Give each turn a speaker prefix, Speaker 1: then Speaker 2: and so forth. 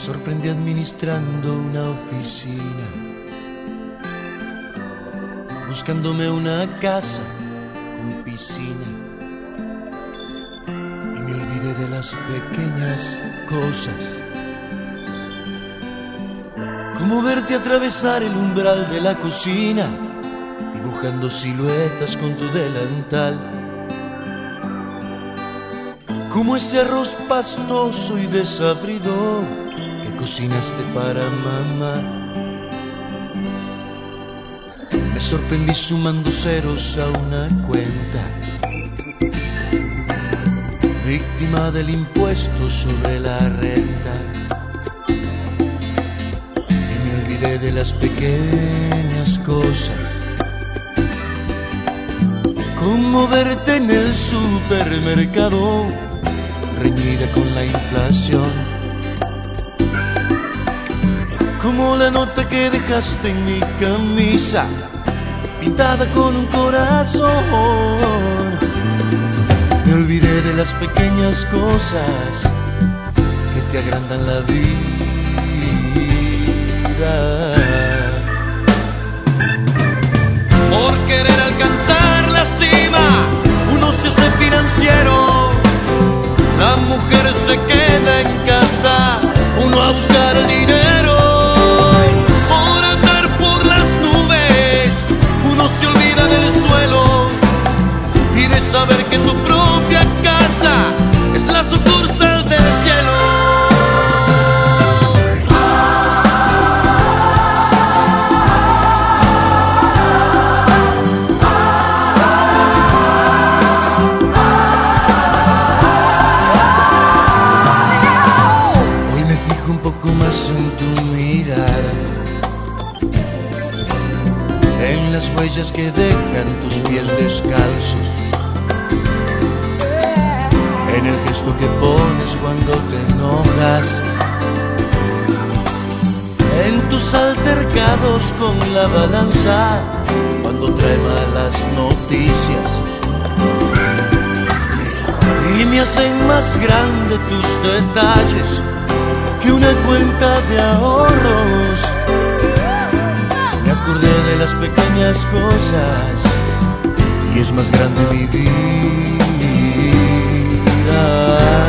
Speaker 1: sorprendí administrando una oficina, buscándome una casa con piscina, y me olvidé de las pequeñas cosas, como verte atravesar el umbral de la cocina, dibujando siluetas con tu delantal, como ese arroz pastoso y desabrido que cocinaste para mamá. Me sorprendí sumando ceros a una cuenta, víctima del impuesto sobre la renta, y me olvidé de las pequeñas cosas, como verte en el supermercado reñida con la inflación, como la nota que dejaste en mi camisa pintada con un corazón. Me olvidé de las pequeñas cosas que te agrandan la vida. Por querer alcanzar la cima, uno se hace financiero, la mujer se queda en casa, uno a buscar el dinero. Por andar por las nubes, uno se olvida del suelo y de saber que tu propia casa es la sucursal del cielo. En tu mirada, en las huellas que dejan tus pies descalzos, en el gesto que pones cuando te enojas, en tus altercados con la balanza cuando trae malas noticias, y me hacen más grande tus detalles que una cuenta de ahorros. Me acordé de las pequeñas cosas y es más grande mi vida.